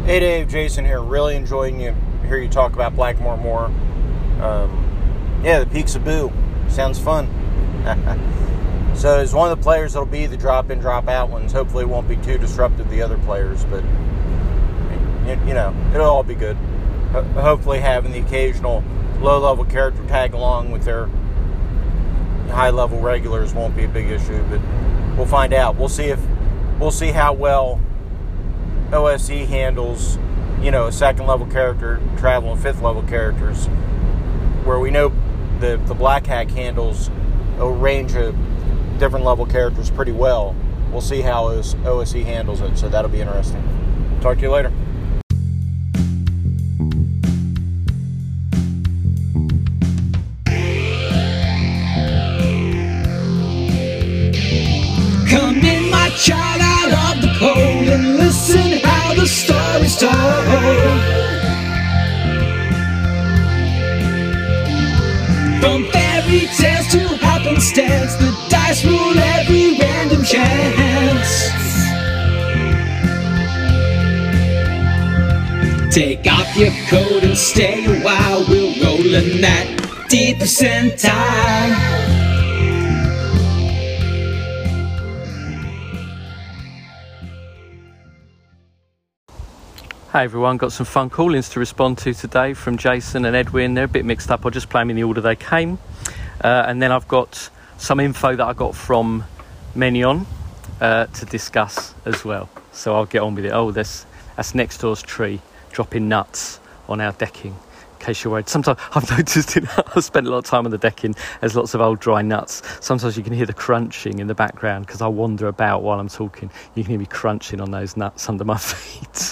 Hey Dave, Jason here. Really enjoying hear you talk about Blackmore more. Yeah, the Peaks of Boo. Sounds fun. So as one of the players that'll be the drop-in, drop-out ones, hopefully it won't be too disruptive to the other players, but you know, it'll all be good. Hopefully having the occasional low-level character tag along with their high-level regulars won't be a big issue, but we'll find out. We'll see how well OSE handles, you know, a second-level character traveling 5th-level characters, where we know the Black Hack handles a range of different level characters pretty well. We'll see how OSE handles it, so that'll be interesting. Talk to you later. Come in, my child, out of the cold, and listen how the story's told. From fairy tales to happenstance, the dice roll every random chance. Take off your coat and stay a while, we're rolling that deep percentile. Hey everyone, got some fun call-ins to respond to today from Jason and Edwin. They're a bit mixed up, I'll just play them in the order they came. And then I've got some info that I got from Menion to discuss as well. So I'll get on with it. Oh, that's next door's tree dropping nuts on our decking, in case you're worried. Sometimes I've noticed I've spent a lot of time on the decking. There's lots of old dry nuts. Sometimes you can hear the crunching in the background because I wander about while I'm talking. You can hear me crunching on those nuts under my feet.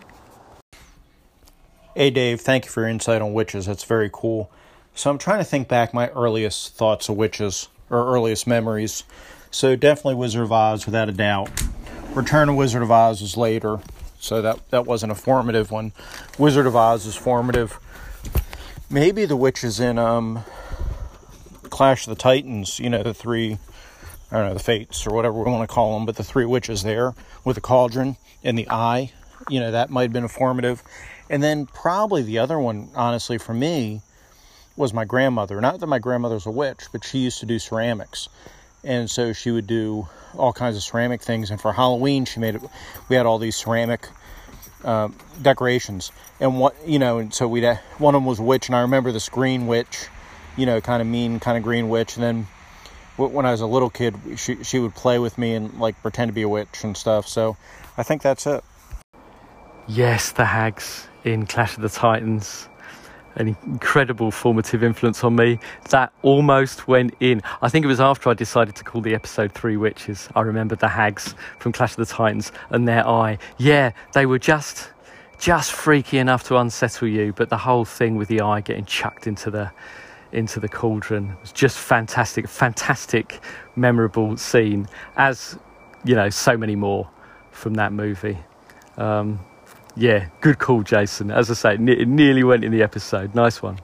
Hey Dave, thank you for your insight on witches. That's very cool. So I'm trying to think back my earliest thoughts of witches, or earliest memories. So definitely Wizard of Oz, without a doubt. Return of Wizard of Oz was later, so that wasn't a formative one. Wizard of Oz is formative. Maybe the witches in Clash of the Titans, you know, the three, I don't know, the Fates, or whatever we want to call them, but the three witches there, with the cauldron and the eye, you know, that might have been a formative. And then probably the other one, honestly, for me, was my grandmother. Not that my grandmother's a witch, but she used to do ceramics. And so she would do all kinds of ceramic things. And for Halloween, we had all these ceramic decorations. And and so one of them was a witch. And I remember this green witch, you know, kind of mean, kind of green witch. And then when I was a little kid, she would play with me and like pretend to be a witch and stuff. So I think that's it. Yes, the hags in Clash of the Titans, an incredible formative influence on me. That almost went in. I think it was after I decided to call the episode 3 Witches. I remembered the hags from Clash of the Titans and their eye. Yeah, they were just freaky enough to unsettle you, but the whole thing with the eye getting chucked into the cauldron was just fantastic, memorable scene, as, you know, so many more from that movie. Yeah, good call, Jason. As I say, it nearly went in the episode. Nice one.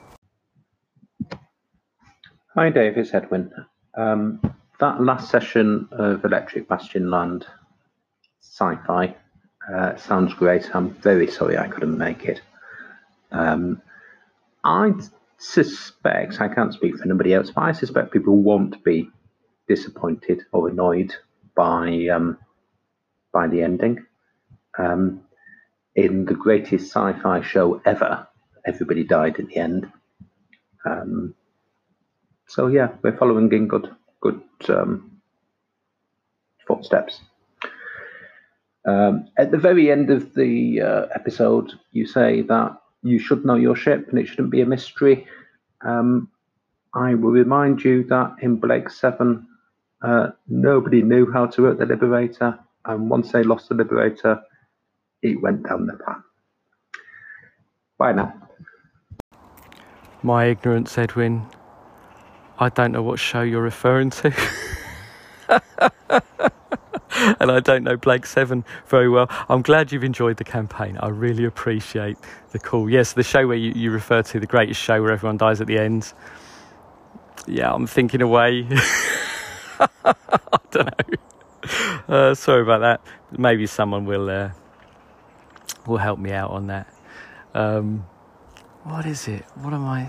Hi, Dave. It's Edwin. That last session of Electric Bastion Land sci-fi sounds great. I'm very sorry I couldn't make it. I suspect, I can't speak for anybody else, but I suspect people won't be disappointed or annoyed by the ending. In the greatest sci-fi show ever, everybody died at the end. So yeah, we're following in good footsteps. At the very end of the episode, you say that you should know your ship and it shouldn't be a mystery. I will remind you that in Blake 7, nobody knew how to work the Liberator, and once they lost the Liberator, it went down the path. Bye now. My ignorance, Edwin. I don't know what show you're referring to. And I don't know Blake 7 very well. I'm glad you've enjoyed the campaign. I really appreciate the call. Yes, the show where you refer to, the greatest show where everyone dies at the end. Yeah, I'm thinking away. I don't know. Sorry about that. Maybe someone will will help me out on that. What is it? What am I?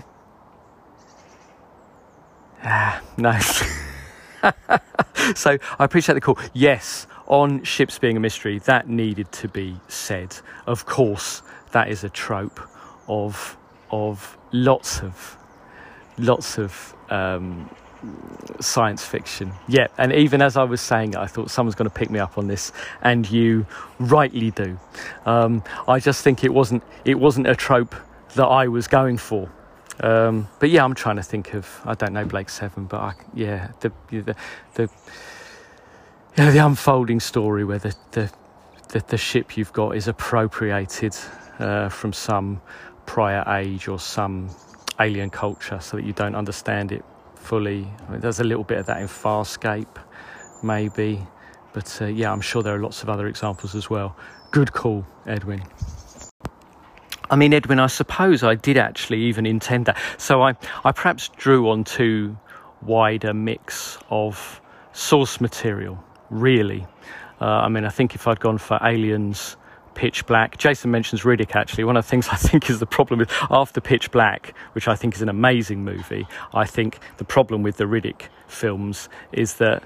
No. So I appreciate the call. Yes, on ships being a mystery, that needed to be said. Of course, that is a trope of lots of science fiction. Yeah, and even as I was saying it, I thought someone's going to pick me up on this, and you rightly do. I just think it wasn't a trope that I was going for. But yeah, I'm trying to think of, I don't know Blake Seven, but the unfolding story where the ship you've got is appropriated from some prior age or some alien culture, so that you don't understand it fully. I mean, there's a little bit of that in Farscape, maybe, but yeah, I'm sure there are lots of other examples as well. Good call, Edwin. I mean, Edwin, I suppose I did actually even intend that. So I perhaps drew on too wide a mix of source material, really. I mean, I think if I'd gone for Aliens, Pitch Black, Jason mentions Riddick, actually. One of the things I think is the problem with, after Pitch Black, which I think is an amazing movie, I think the problem with the Riddick films is that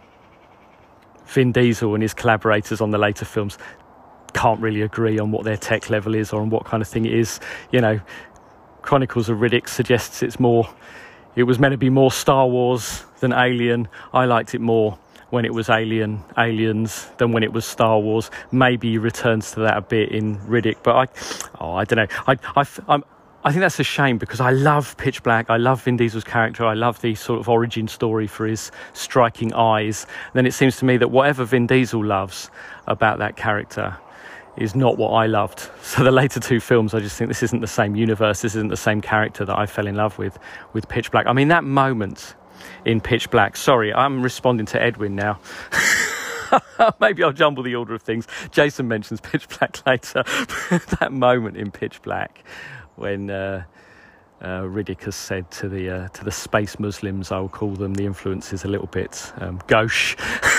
Vin Diesel and his collaborators on the later films can't really agree on what their tech level is or on what kind of thing it is. You know, Chronicles of Riddick suggests it was meant to be more Star Wars than Alien. I liked it more when it was Aliens than when it was Star Wars. Maybe he returns to that a bit in Riddick, but I don't know. I think that's a shame, because I love Pitch Black. I love Vin Diesel's character. I love the sort of origin story for his striking eyes. And then it seems to me that whatever Vin Diesel loves about that character is not what I loved. So the later two films, I just think this isn't the same universe, this isn't the same character that I fell in love with Pitch Black. I mean, that moment in Pitch Black, sorry, I'm responding to Edwin now. Maybe I'll jumble the order of things. Jason mentions Pitch Black later. That moment in Pitch Black when Riddick has said to the space Muslims, I will call them, the influence is a little bit gauche.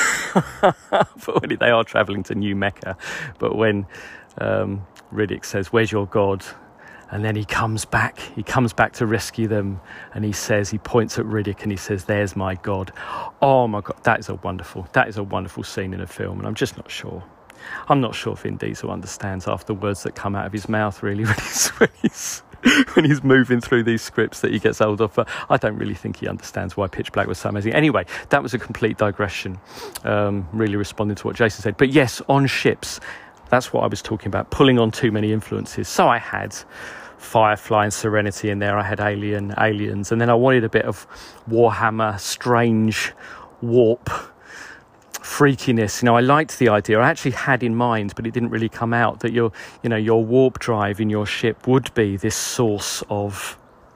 But when they are travelling to New Mecca, but when Riddick says, "Where's your God?" and then he comes back to rescue them, and he points at Riddick and he says, "There's my God." Oh my God, that is a wonderful scene in a film, and I'm just not sure. I'm not sure Vin Diesel understands half the words that come out of his mouth, really, when he's moving through these scripts that he gets hold of. But I don't really think he understands why Pitch Black was so amazing. Anyway, that was a complete digression, really responding to what Jason said. But yes, on ships, that's what I was talking about, pulling on too many influences. So I had Firefly and Serenity in there, I had Aliens, and then I wanted a bit of Warhammer, strange warp freakiness. You know, I liked the idea. I actually had in mind, but it didn't really come out, that your warp drive in your ship would be this source of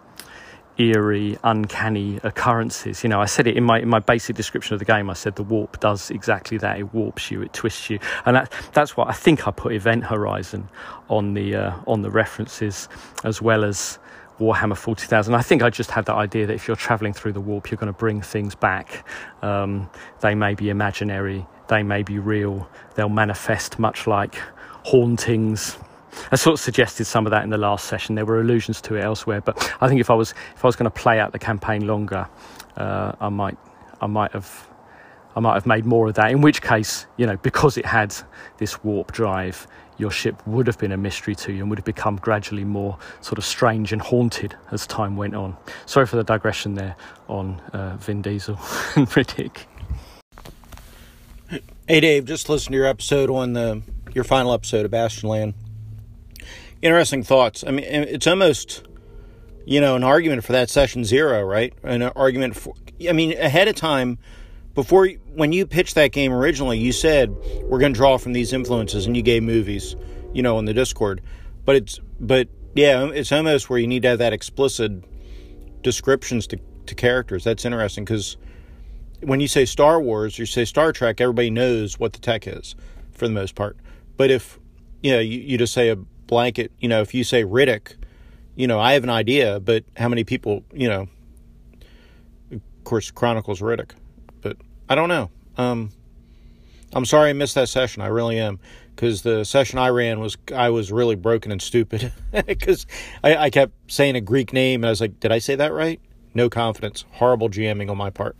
eerie, uncanny occurrences. You know, I said it in my basic description of the game. I said the warp does exactly that. It warps you, it twists you, and that's what I think I put Event Horizon on the references, as well as Warhammer 40,000. I think I just had that idea that if you're travelling through the warp, you're going to bring things back. They may be imaginary, they may be real, they'll manifest much like hauntings. I sort of suggested some of that in the last session. There were allusions to it elsewhere, but I think if I was going to play out the campaign longer, I might have made more of that. In which case, you know, because it had this warp drive, your ship would have been a mystery to you and would have become gradually more sort of strange and haunted as time went on. Sorry for the digression there on Vin Diesel and Riddick. Hey Dave, just listen to your episode on your final episode of Bastionland. Interesting thoughts. I mean, it's almost, you know, an argument for that session 0, right? An argument for, I mean, ahead of time, when you pitched that game originally, you said, we're going to draw from these influences, and you gave movies, you know, in the Discord. But yeah, it's almost where you need to have that explicit descriptions to characters. That's interesting, because when you say Star Wars, you say Star Trek, everybody knows what the tech is, for the most part. But if, you know, you just say a blanket, you know, if you say Riddick, you know, I have an idea, but how many people, you know, of course, Chronicles Riddick, but I don't know. I'm sorry I missed that session. I really am. because the session I ran I was really broken and stupid because I kept saying a Greek name and I was like, did I say that right? No confidence. Horrible GMing on my part.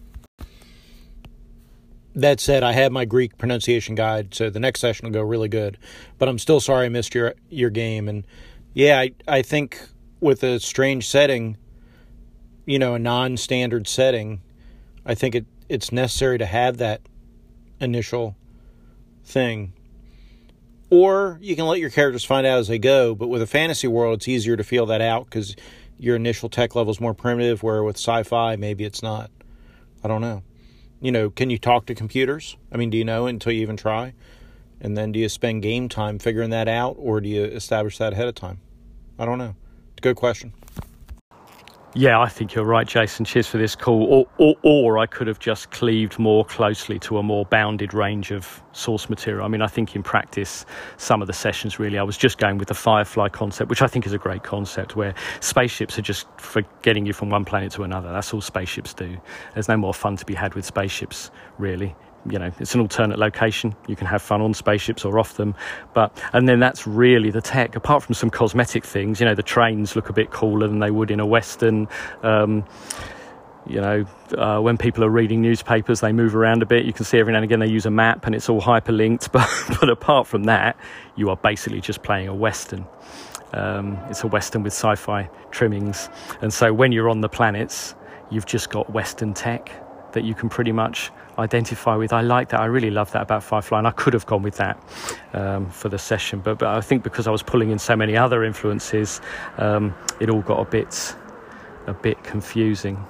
That said, I have my Greek pronunciation guide, so the next session will go really good. But I'm still sorry I missed your game. And yeah, I think with a strange setting, a non-standard setting, I think it's necessary to have that initial thing. Or you can let your characters find out as they go, but with a fantasy world, it's easier to feel that out because your initial tech level is more primitive, where with sci-fi, maybe it's not. I don't know. Can you talk to computers? I mean, do you know until you even try? And then do you spend game time figuring that out, or do you establish that ahead of time? I don't know. It's a good question. Yeah, I think you're right, Jason. Cheers for this call. Or I could have just cleaved more closely to a more bounded range of source material. I mean, I think in practice, some of the sessions really, I was just going with the Firefly concept, which I think is a great concept, where spaceships are just for getting you from one planet to another. That's all spaceships do. There's no more fun to be had with spaceships, really. It's an alternate location. You can have fun on spaceships or off them. And then that's really the tech. Apart from some cosmetic things, the trains look a bit cooler than they would in a Western. When people are reading newspapers, they move around a bit. You can see every now and again they use a map and it's all hyperlinked. But apart from that, you are basically just playing a Western. It's a Western with sci-fi trimmings. And so when you're on the planets, you've just got Western tech that you can pretty much identify with. I like that. I really love that about Firefly, and I could have gone with that for the session, but I think because I was pulling in so many other influences, it all got a bit confusing.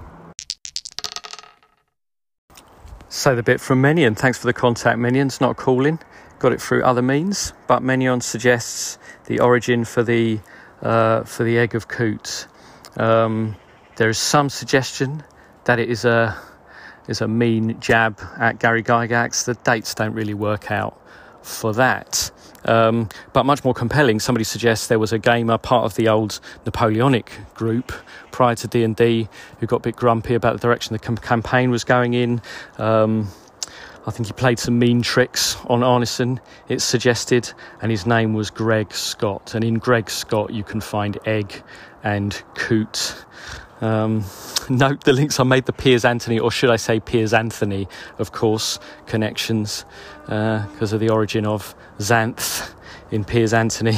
So the bit from Menion. Thanks for the contact, Menion's not calling. Got it through other means, but Menion suggests the origin for the egg of Coot. There is some suggestion that it is a mean jab at Gary Gygax. The dates don't really work out for that. But much more compelling, somebody suggests there was a gamer, part of the old Napoleonic group prior to D&D, who got a bit grumpy about the direction the campaign was going in. I think he played some mean tricks on Arneson, it's suggested, and his name was Greg Scott. And in Greg Scott, you can find egg and coot. Note the links I made, the Piers Anthony, or should I say Piers Anthony, of course, connections, because of the origin of Xanth in Piers Anthony.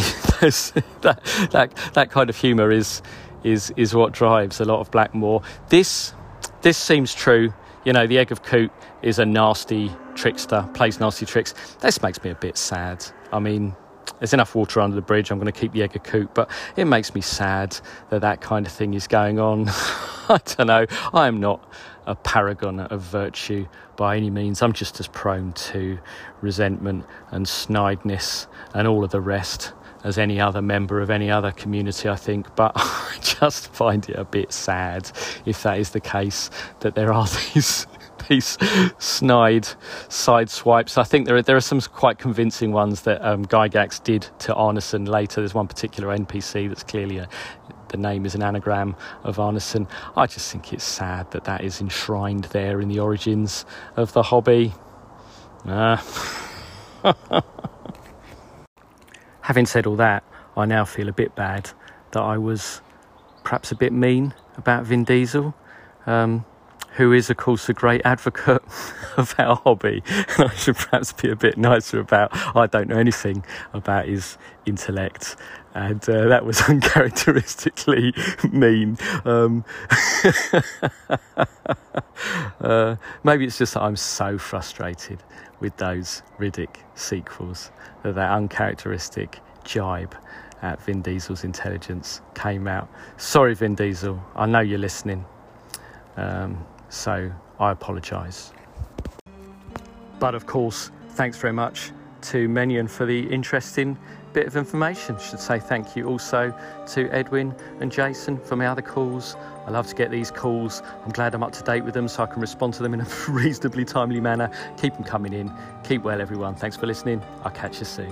that kind of humour is what drives a lot of Blackmore. This seems true. The egg of Coot is a nasty trickster, plays nasty tricks. This makes me a bit sad. I mean, there's enough water under the bridge. I'm going to keep the egg of Coot, but it makes me sad that kind of thing is going on. I don't know. I am not a paragon of virtue by any means. I'm just as prone to resentment and snideness and all of the rest as any other member of any other community, I think. But I just find it a bit sad, if that is the case, that there are these snide side swipes. I think there are some quite convincing ones that Gygax did to Arneson later. There's one particular NPC that's clearly the name is an anagram of Arneson. I just think it's sad that is enshrined there in the origins of the hobby. Having said all that, I now feel a bit bad that I was perhaps a bit mean about Vin Diesel, who is, of course, a great advocate of our hobby. I should perhaps be a bit nicer about, I don't know anything about his intellect, and that was uncharacteristically mean. Maybe it's just that I'm so frustrated with those Riddick sequels that uncharacteristic jibe at Vin Diesel's intelligence came out. Sorry, Vin Diesel, I know you're listening. So I apologise. But of course, thanks very much to Menion for the interesting bit of information. I should say thank you also to Edwin and Jason for my other calls. I love to get these calls. I'm glad I'm up to date with them so I can respond to them in a reasonably timely manner. Keep them coming in. Keep well, everyone. Thanks for listening. I'll catch you soon.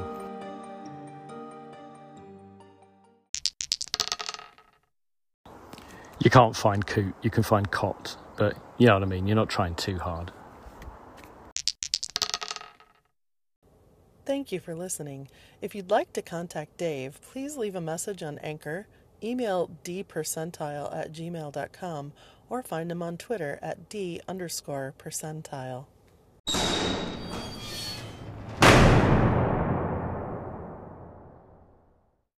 You can't find Coot, you can find Cot, but you know what I mean, you're not trying too hard. Thank you for listening. If you'd like to contact Dave, please leave a message on Anchor, email dpercentile@gmail.com, or find him on Twitter at d_percentile.